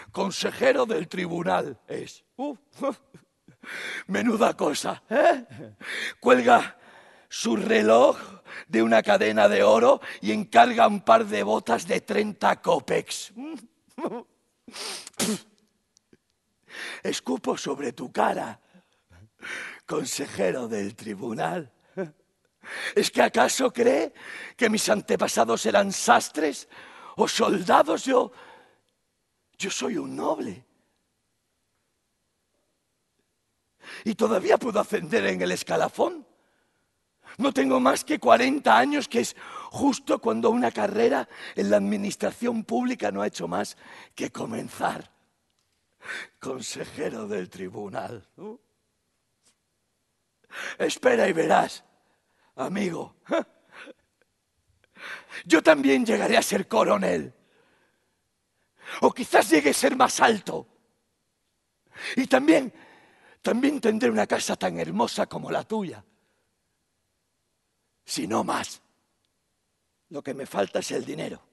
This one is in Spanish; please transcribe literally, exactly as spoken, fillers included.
Consejero del tribunal es. Uf, menuda cosa, ¿eh? Cuelga su reloj de una cadena de oro y encarga un par de botas de treinta cópex. Escupo sobre tu cara, consejero del tribunal. ¿Es que acaso cree que mis antepasados eran sastres o soldados? Yo, yo soy un noble. Y todavía puedo ascender en el escalafón. No tengo más que cuarenta años, que es justo cuando una carrera en la administración pública no ha hecho más que comenzar. Consejero del tribunal. ¿No? Espera y verás, amigo. Yo también llegaré a ser coronel. O quizás llegue a ser más alto. Y también, también tendré una casa tan hermosa como la tuya. Si no más. Lo que me falta es el dinero.